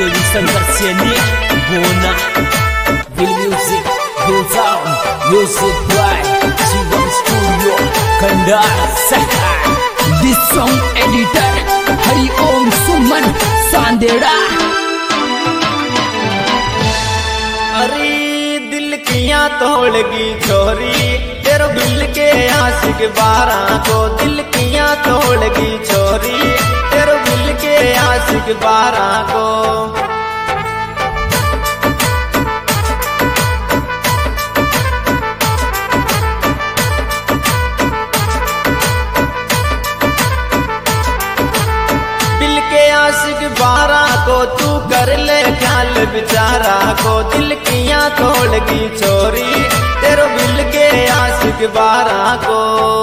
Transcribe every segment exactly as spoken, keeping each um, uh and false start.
देवी शंकर सेनी बोना विल म्यूजिक विल sound music by Shivam studio कंडा this song editor Hari Om Suman Sandera. अरे दिल किया तोड़गी छोरी तेरो दिल के आशिक बारह को, दिल किया तोड़गी छोरी तेरो दिल के आशिक बारह को। दिल के आशिक बारह को तू कर ले ख्याल बेचारा को, दिल किया तोड़गी छोरी तेरो दिल के आशिक बारह को।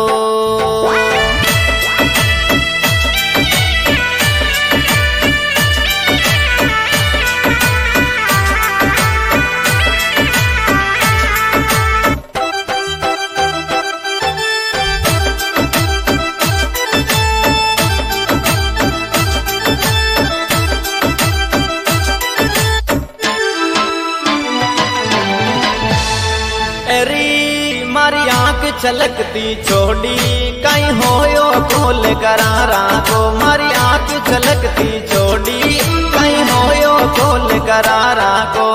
अरे मारी आंख छलकती छोड़ी कहीं होयो खोल करारा को, मारी आंख छलकती छोड़ी कहीं होयो खोल करारा को।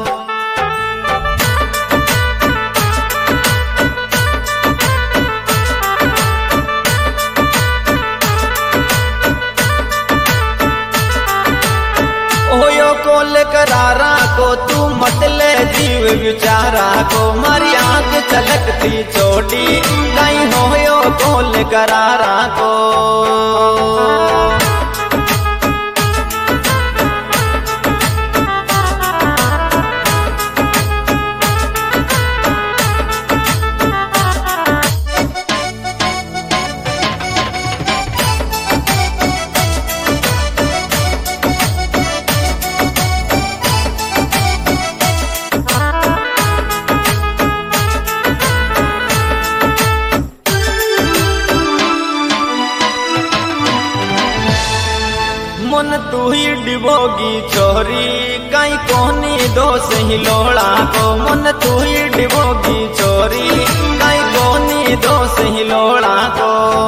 होयो कोल करारा को तू मतले जीव विचारा को, मारी आंख छलकती छोड़ी कहीं होयो कोल करारा को। मन तू ही डिबोगी छोरी कहीं कोनी दोष ही लोड़ा को, मन तू ही डिबोगी छोरी कहीं कोनी दोष ही लोड़ा को।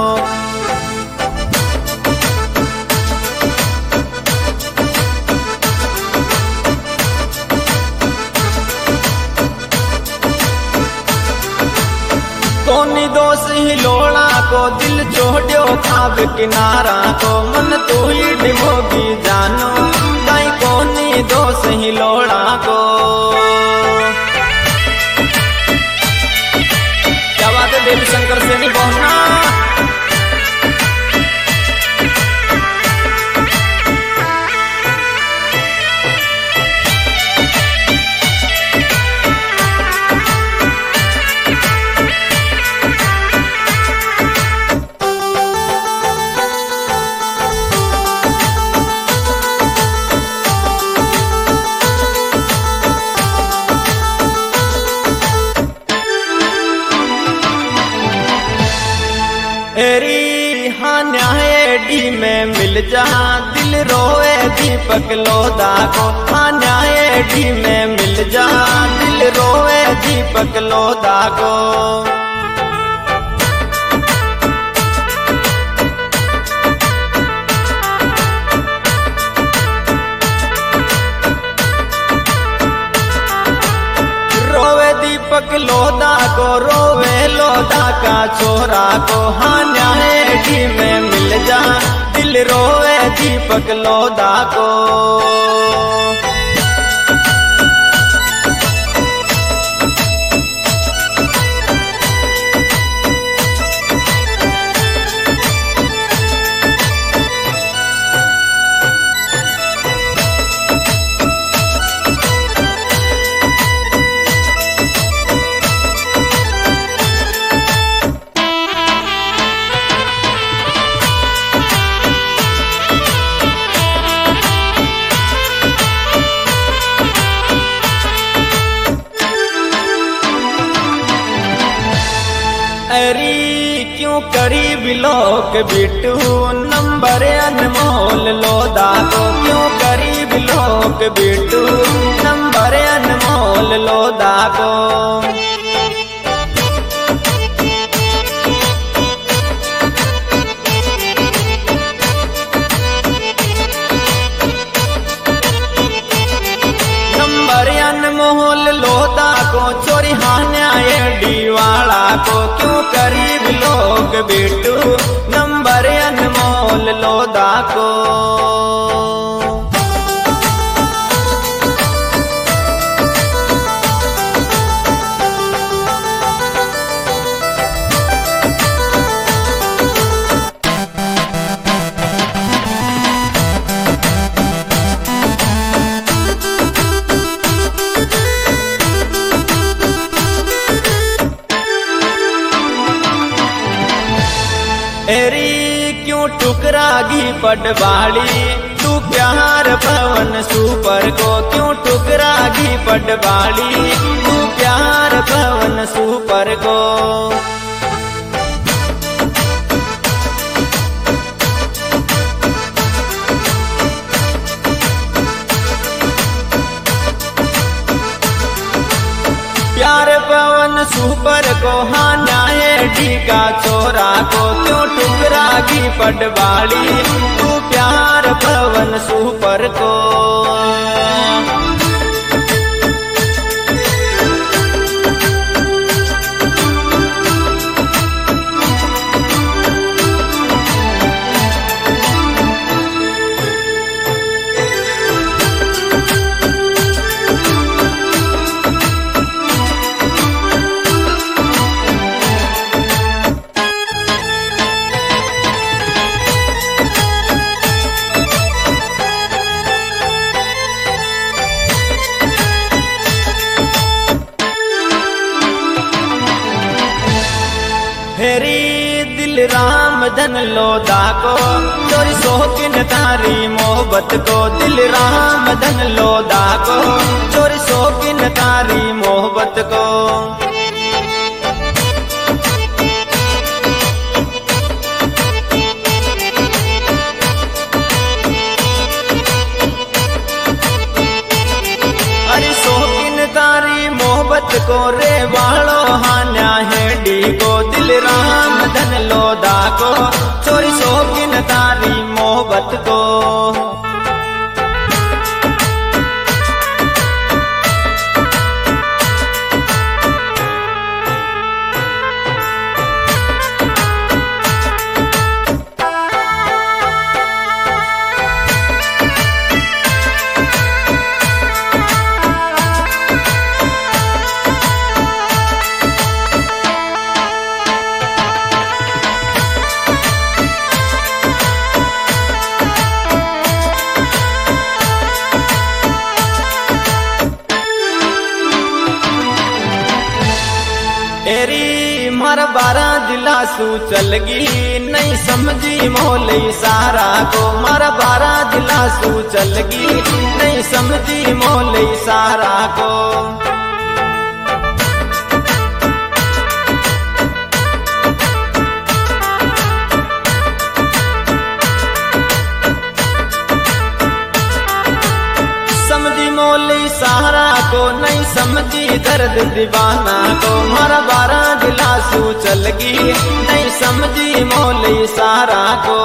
कोनी दोष ही लोड़ा को दिल छोड़ो खाब किनारा को, मन तू ही डिबोगी जानो कहीं कोनी दोष ही लोड़ा को। क्या बात है देवी शंकर से नहीं बोलना। एरी हाँ न्याय डी में मिल जा दिल रोए दीपक लोधा को, हाँ न्याय डी में मिल जा दिल रोए दीपक लोधा को। दीपक लोधा को रोवे लोधा का छोरा को, हाँ न्याय डी में मिल जा दिल रोवे दीपक लोधा को। अरे क्यों करी बिलोक बिटू नंबर अनमोल लोधा को, क्यों करी बिलोक लोग बिट्टू नंबर अनमोल लोधा को। मोहल लोधा को चोरी हान्या डीवाला को क्यों करीब लोग बिट्टू नंबर अनमोल लोधा को। एरी क्यों टुकरागी पटवाली तू प्यार पवन सुपर को, क्यों टुकरागी पटवाली तू प्यार पवन सुपर को। प्यार पवन सुपर को हाँ न्याय डी का छोरा को, क्यों टुकरागी पटवाली तू प्यार पवन सुपर को। हेरी दिल राम धन लोधा को चोरी शौकीन तारी मोहब्बत को, दिल राम धन लोधा को चोरी शौकीन तारी मोहब्बत को। अरे शौकीन तारी मोहब्बत को रे वालो हान्या है डी को, दिल राम धन लोधा को चोरी शौकीन तारी मोहब्बत को। एरी मारा बारा दिलासू चलगी नहीं समझी मोले सारा को, मारा बारा दिलासू चलगी नहीं समझी मोले सारा को। समझी मोली सहारा को नहीं समझी दर्द दीवाना को, मारा बारा दिलासू चलगी नहीं समझी मोली सहारा को।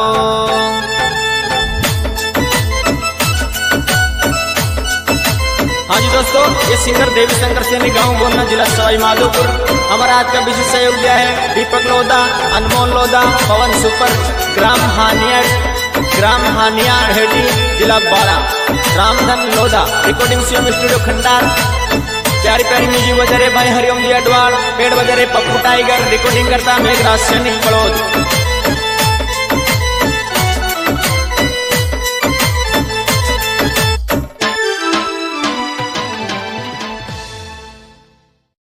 हाँ जी दोस्तों, ये सिंगर देवी शंकर सैनी, गांव गोन्ना, जिला सवाई माधोपुर। हमारा आज का विशेष सहयोग दिया है दीपक लोधा, अनमोल लोधा, पवन सुपर, ग्राम हानिया ग्राम हानिया हेडी, जिला Bara, Ramdhan Lodha, recording CM studio Khandar. चारी प्यारी म्यूजिक बजा रहे भाई हरिओम जी अडवाल, पेड़ बजा रहे पप्पू टाइगर, रिकॉर्डिंग करता मेघराज सैनी बड़ौद।